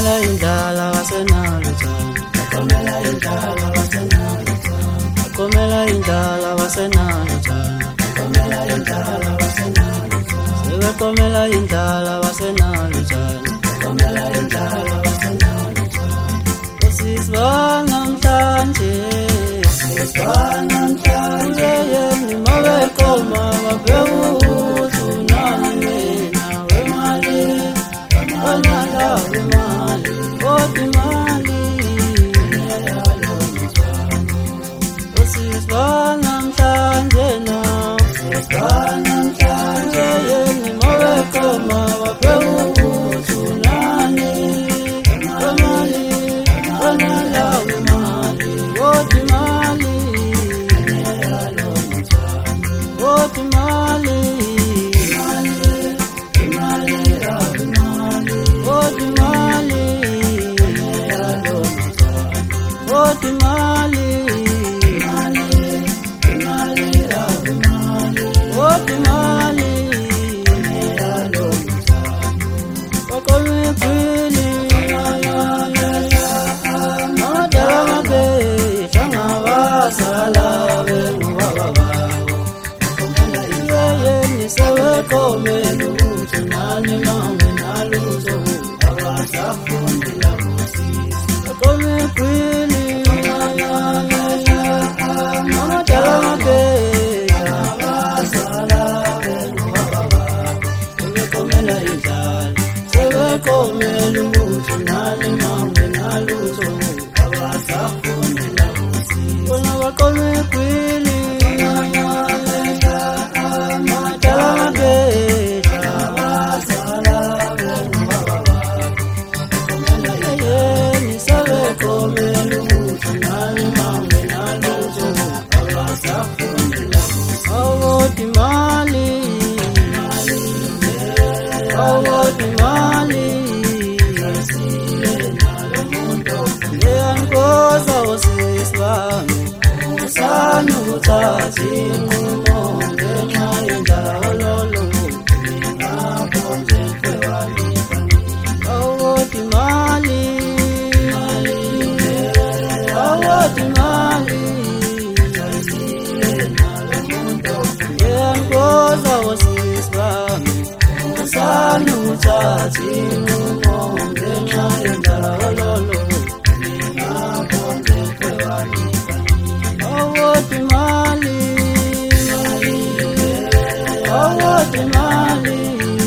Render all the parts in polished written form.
indala wasenalutshana, Komela indala wasenalutshana, komela indala wasenalutshana, komela indala wasenalutshana, sebekomela indala wasenalutshana, komela indala wasenalutshana. usizwanamhlanje Namhlanje yeyeni mabekoma babewuthunani wena wemali onala wemali kodwa imali usizwanamhlanje na namhlanje yeyeni mabekoma babewuthunani wemali onala wemali kodwa imali What Mali, what Mali, what Mali, what Mali, Wakome Pili, Madame, Shamavasala, Sebekomela uthunani mame nalutho abasafundela ngosizo. komegwili amadala mabheka Abazala bengubaba babo, sebekomela indlala sebekomela uthunani mame nalutho abasafundela ngosizo. bona bakomegwili amadala mabheka Abazala bengubaba babo, yeyeni sebekomela uthunani mame nalutho abasafundela ngosizo. awoti mali awoti mali Nalo muntu leyankoza osisibami usana ukuthatha inqumo ngenxa yendalolo ngaphandle kwewanika awoti mali awoti mali nalo muntu leyankoza osisibami usana ukuthatha inqumo ngenxa yendalolo ngaphandle kwewanika awoti mali awoti mali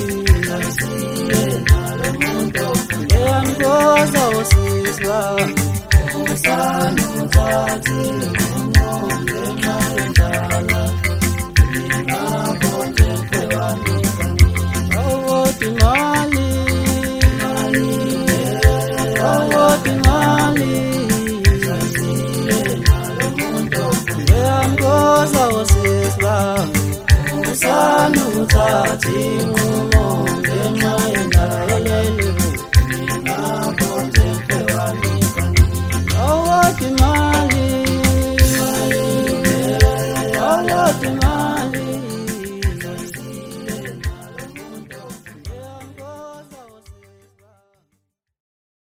nalo muntu leyankoza osisibami usana uthathe inqumo ngenxa yendala ngaphandle kwewanika awoti mali awoti mali nalo muntu leyankoza osisibami usana ukuthatha inqumo ngenxa yendalelo ngaphandle kwewanika awoti mali awoti mali